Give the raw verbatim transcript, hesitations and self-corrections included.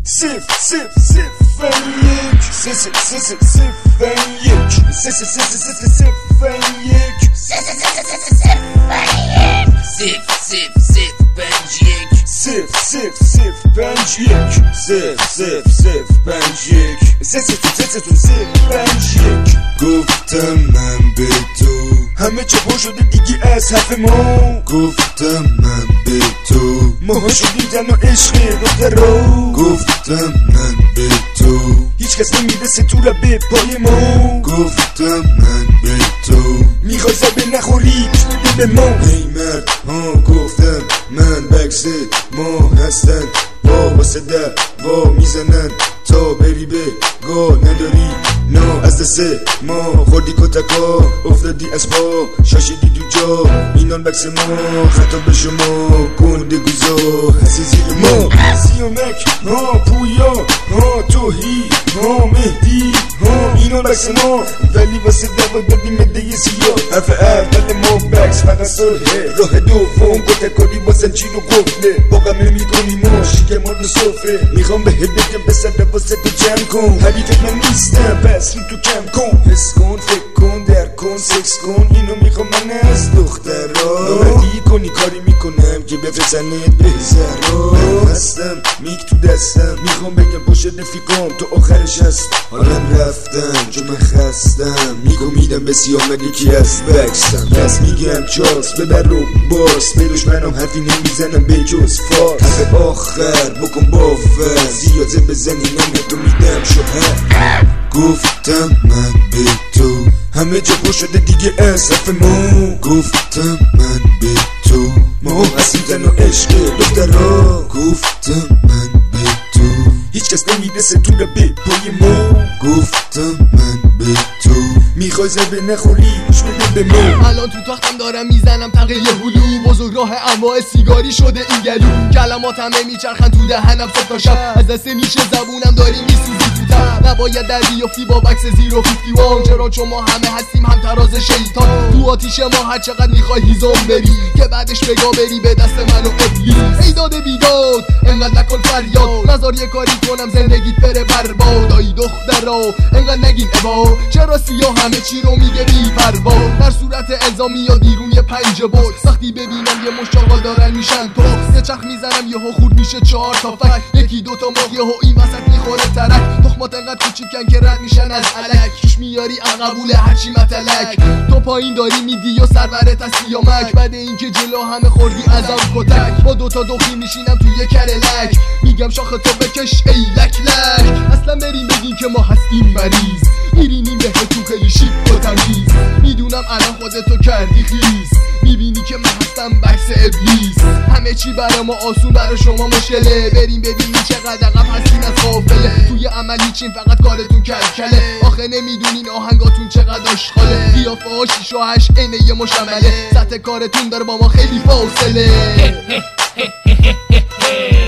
صفر صفر صفر یک صفر صفر صفر صفر یک صفر صفر صفر صفر یک صفر صفر صفر صفر پنج یک صفر صفر صفر پنج یک صفر صفر صفر پنج یک صفر صفر صفر صفر پنج یک. گفتم من به تو همه چه پر شده دیگه از حرف ما. گفتم من به تو ماها شدیم تنها عشق دخترا. گفتم من به تو هیچ کس نمیرسه تو را به پای ما. گفتم من به تو میخوای زبه نخوری گوش بده به ما. ای مرد ها گفتم من بکس ما هستن با واسه در وا میزنن تا بری به گاه نداری نه از دست ما. خوردی کتکا افتادی از پا شاشیدی دو جا اینان بکس ما خطا به شما گنده گذار هستی زیر ما. سیامک ها پویا ها توهی ها مهدی ها اینان بکس ما ولی واسه دوا دادیم مده سیاه. حرف اول ما بکس فقط صلحه. راه دوم کتکاری بازن چین و قفله با غم میکنی ما شکمان و صفره. میخوام به هدکم بسر واسه تو جمع کن حریفت من نیستم پس رو تو کم کن. حس کن فکر کن در کن سکس کن اینو میخوام من از دخترا. نوردی کنی کاری میکنم که بفرسنت به زهرا. من هستم میک تو دستم میخوام بگم پشت رفیقام تو آخرش هست. حالم رفتم چون من خستم میگم میدم به سیامک یکی از بکسم. پس میگم چاس ببر رو باز به دشمنم حرفی نمیزنم به جز فارس. حرف آخر بکن باور زیاده بزنی نمتو میدم شوهر. گفتم من به تو همه جا پر شده دیگه از حرف ما. گفتم من به تو ما هستیم تنها عشق دخترا. گفتم من به تو هیچ کس نمیرسه تو را به پای ما. گفتم من به تو میخوای زبه نخوری گوش بده به ما. الان تو تختم دارم میزنم تقیه هلو بزرگ راه انواع سیگاری شده این گلو. کلمات همه میچرخن تو دهنم صبح تا شب از دست نیش زبونم داری میسوزی تو تب. نباید در بیافتی با بکس زیرو فیفتی وان چرا چون ما همه هستیم هم تراز شیطان. تو آتیش ما هر چقدر میخوای هیزم بری که بعدش بگا بری به دست من و ابلیس. ای داده بیداد انقدر نکن فریاد نظر یه کاری کنم زندگیت بره برباد. آی دخترا انقدر نگین ابا چرا سیاه همه چی رو میگه بی پروا. در صورت الزامی یا دیرون یه پنج بود وقتی ببینم یه مشتاقال دارن میشن تو یه چخ میزنم یهو خورد میشه چهار تا فک. یکی دوتا ماه یهو این وسط میخوره ترک. تخمات انقدر کوچیکن که رد میشن از علک. کش میاری عقبوله هرچی متلک. تو پایین داری میدی و سرورت از سیامک. بعد اینکه جلو همه خوردی ازم کتک با دوتا دخی میشینم توی کرلک. میگم شاخ تو بکش ای لک لک. اصلا بریم بگیم که ما هستیم مریض میرینیم به تو خیلی شیک و تمیز. میدونم الان خودتو کردی خیز میبینی که من هستم بکس ابلیس. همه چی برای ما آسون برای شما مشکله. بریم ببینیم چقدر عقب هستین از قافله. توی عملی چین فقط کارتون کلکله. آخه نمیدونین آهنگاتون چقدر آشغاله. قیافه ها شیش و هشت عین یه مشمله. سطح کارتون داره با ما خیلی فاصله.